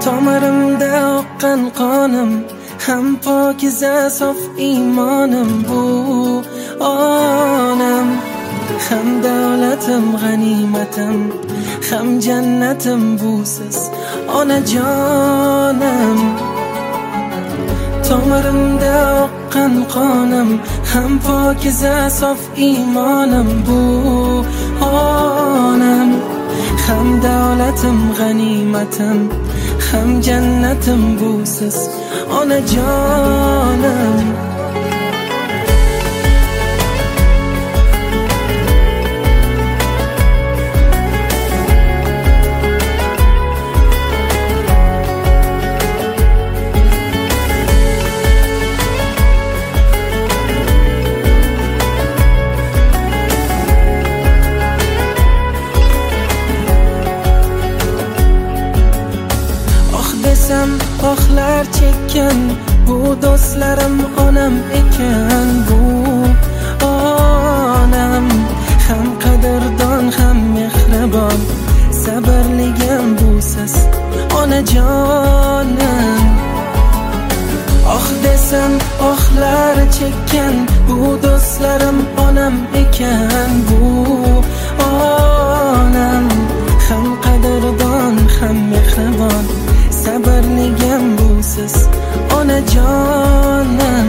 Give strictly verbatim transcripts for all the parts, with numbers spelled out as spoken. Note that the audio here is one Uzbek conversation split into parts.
tomirimda oqqan qonim, ham pokiza sof iymonim bu onam. Ham davlatim, g'animatim, ham jannatim busiz onajonim. Tomirimda oqqan qonim, ham pokiza sof iymonim bu onam. Ham davlatim, g'animatim, ham jannatim busiz onajonim. Ohlar chekkan bu do'stlarim onam ekan bu onam. Ham qadrdon, ham mehribon, sabrligim busiz onajonim. Oh desam ohlar chekkan bu do'stlarim onam ekan bu onam. Ham qadrdon, ham mehribon, sabrligim busiz onajonim.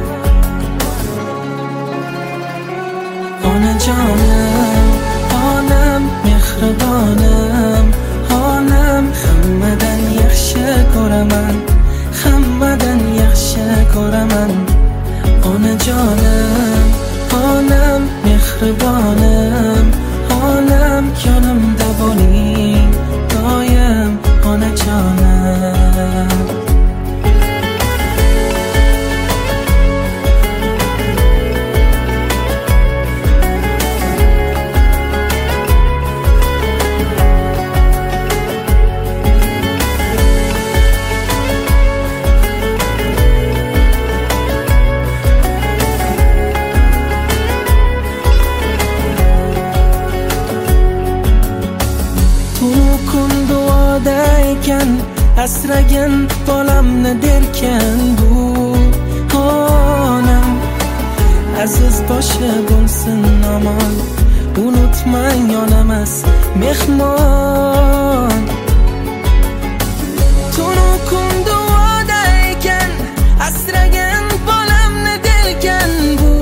Onajonim, onam, mehribonim, onam. Hammadan yaxshi ko'raman, hammadan yaxshi ko'raman. Onajonim, onam, mehribonim, onam. Yonimda bo'ling doim onajonim. Asragin bolamni derkan bu onam. Aziz boshi bo'lsin omon, unutmang yonamas mehmon. Tunu kun duoda ekan, asragin bolamni derkan bu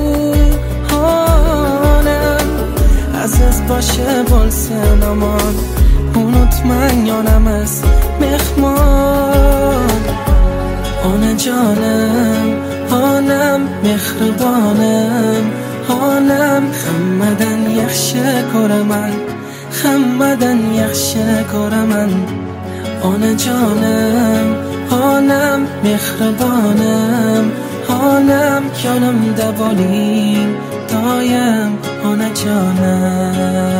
onam. Aziz boshi bo'lsin omon, unutmang yonamas mehmon. Onajonim, onam, mehribonim, onam. Hammadan yaxshi ko'raman, hammadan yaxshi ko'raman. Onajonim, onam, mehribonim, onam. Yonimda bo'ling doim onajonim.